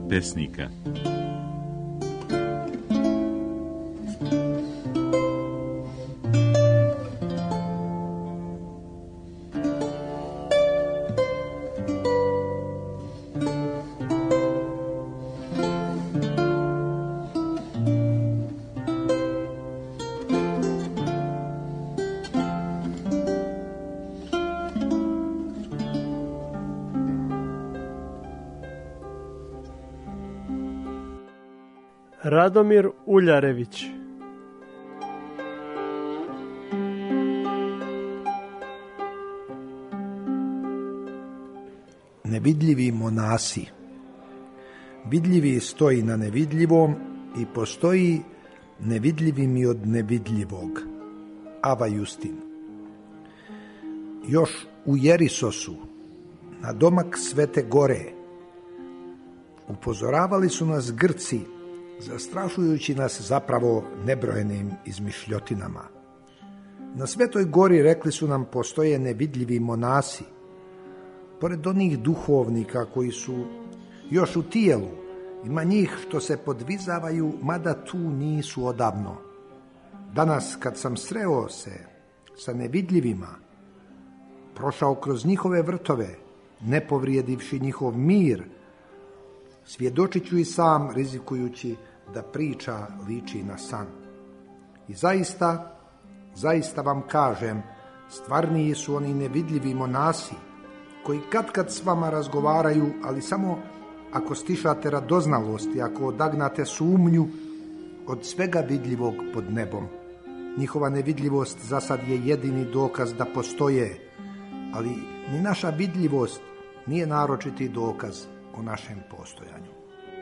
pesnika. Radomir Uljarević. Nevidljivi monasi. Vidljivi stoji na nevidljivom i postoji nevidljivi mi od nevidljivog. Ava Justin. Još u Jerisosu, na domak Svete Gore, upozoravali su nas Grci, zastrašujući nas zapravo nebrojenim izmišljotinama. Na Svetoj Gori, rekli su nam, postoje nevidljivi monasi, pored onih duhovnika koji su još u tijelu. Ima njih što se podvizavaju, mada tu nisu odavno. Danas, kad sam sreo se sa nevidljivima, prošao kroz njihove vrtove, ne povrijedivši njihov mir, svjedočit ću i sam, rizikujući da priča liči na san. I zaista vam kažem, stvarniji su oni nevidljivi monasi, koji kad s vama razgovaraju, ali samo ako stišate radoznalost i ako odagnate sumnju od svega vidljivog pod nebom. Njihova nevidljivost za sad je jedini dokaz da postoje, ali ni naša vidljivost nije naročiti dokaz o našem postojanju.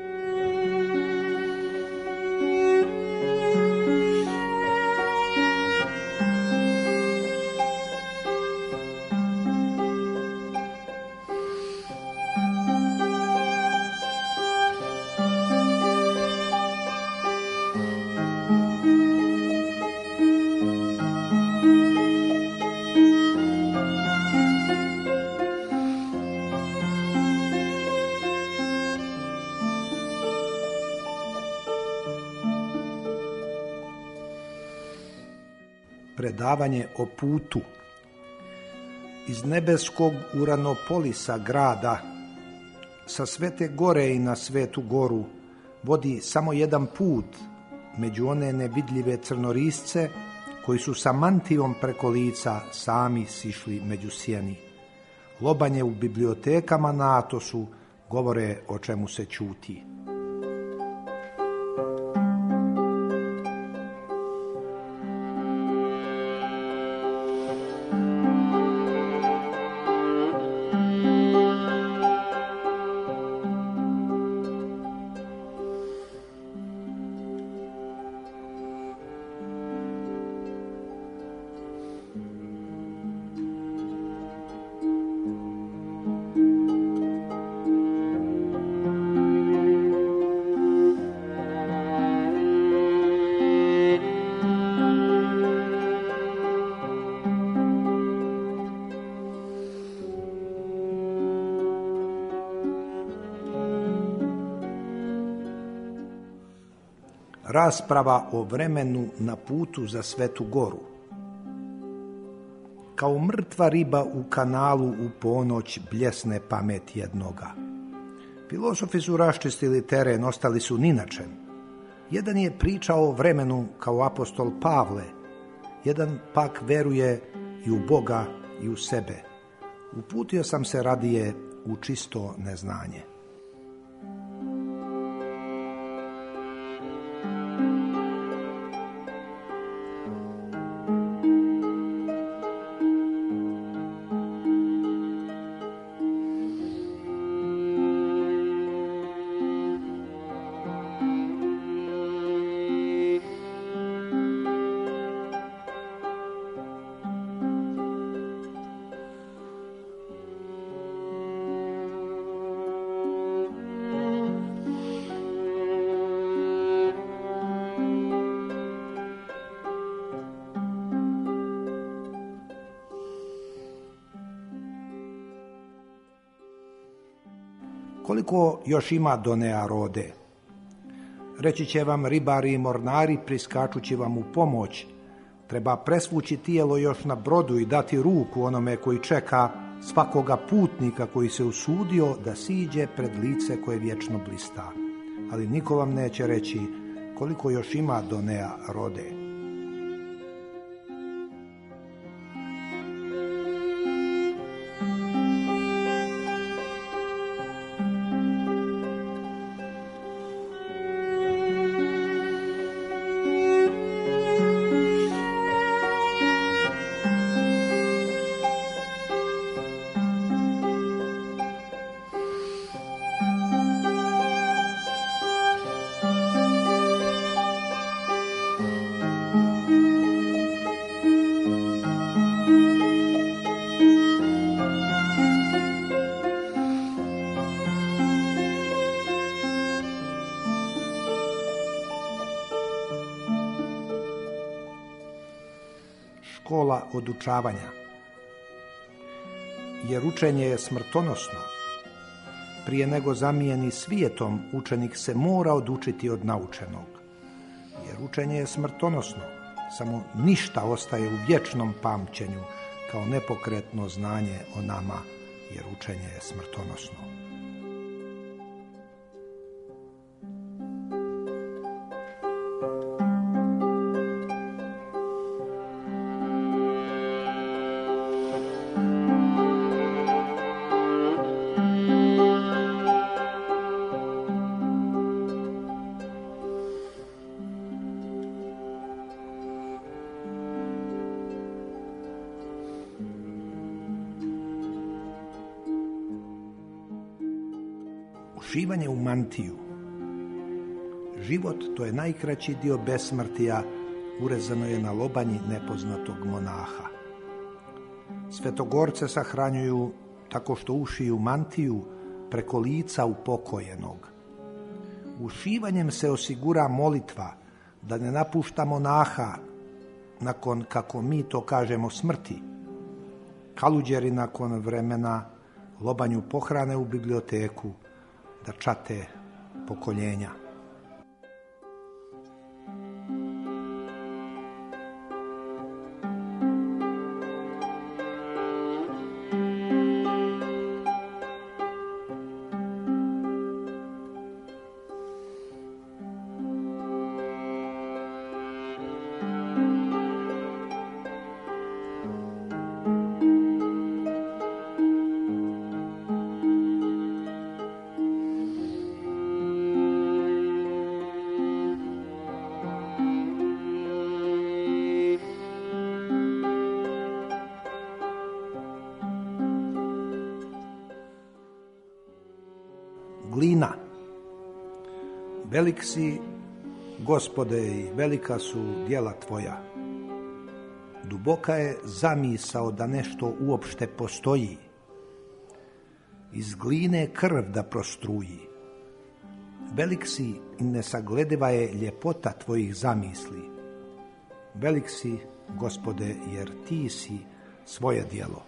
Predavanje o putu. Iz nebeskog Uranopolisa grada, sa Svete Gore i na Svetu Goru, vodi samo jedan put među one nevidljive crnorisce koji su sa mantijom preko lica sami sišli među sjeni. Lobanje u bibliotekama na Atosu govore o čemu se ćuti. Rasprava o vremenu na putu za Svetu Goru. Kao mrtva riba u kanalu u ponoć bljesne pamet jednoga. Filozofi su raščistili teren, ostali su ninačen. Jedan je pričao o vremenu kao apostol Pavle, jedan pak veruje i u Boga i u sebe. Uputio sam se radije u čisto neznanje. Koliko još ima Donea rode? Reći će vam ribari i mornari priskačući vam u pomoć. Treba presvući tijelo još na brodu i dati ruku onome koji čeka svakoga putnika koji se usudio da siđe pred lice koje vječno blista. Ali niko vam neće reći koliko još ima Donea rode. Škola odučavanja. Jer učenje je smrtonosno. Prije nego zamijeni svijetom, učenik se mora odučiti od naučenog. Jer učenje je smrtonosno, samo ništa ostaje u vječnom pamćenju kao nepokretno znanje o nama, jer učenje je smrtonosno. Ušivanje u mantiju. Život, to je najkraći dio besmrtija, urezano je na lobanji nepoznatog monaha. Svetogorce sahranjuju tako što ušiju mantiju preko lica upokojenog. Ušivanjem se osigura molitva da ne napušta monaha nakon, kako mi to kažemo, smrti. Kaluđeri nakon vremena lobanju pohrane u biblioteku da čate pokoljenja. Glina. Velik si, Gospode, i velika su djela tvoja. Duboka je zamisao da nešto uopšte postoji. Iz gline krv da prostruji. Velik si i nesaglediva je ljepota tvojih zamisli. Velik si, Gospode, jer ti si svoje djelo.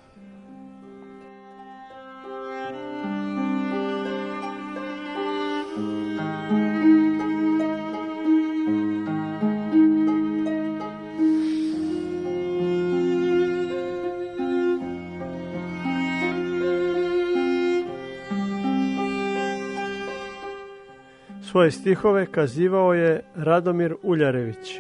Svoje stihove kazivao je Radomir Uljarević.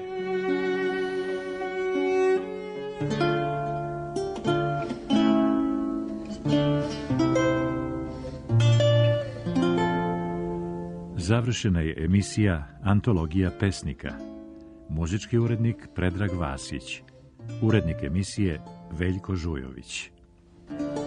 Završena je emisija Antologija pesnika. Muzički urednik Predrag Vasić. Urednik emisije Veljko Žujović.